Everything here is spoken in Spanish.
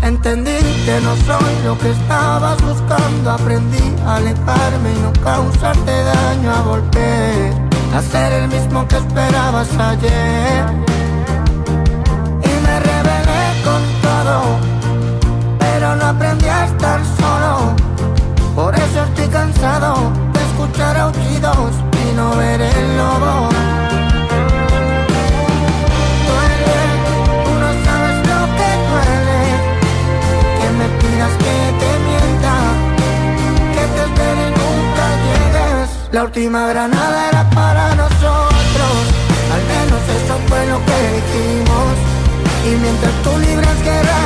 Entendí que no soy lo que estabas buscando. Aprendí a alejarme y no causarte daño, a volver a ser el mismo que esperabas ayer. Y me rebelé con todo, pero no aprendí a estar solo. Por eso estoy cansado de escuchar aullidos y no ver el lobo. Duele, tú no sabes lo que duele, que me pidas que te mienta, que te espere y nunca llegues. La última granada era para nosotros, al menos eso fue lo que dijimos. Y mientras tú libras guerra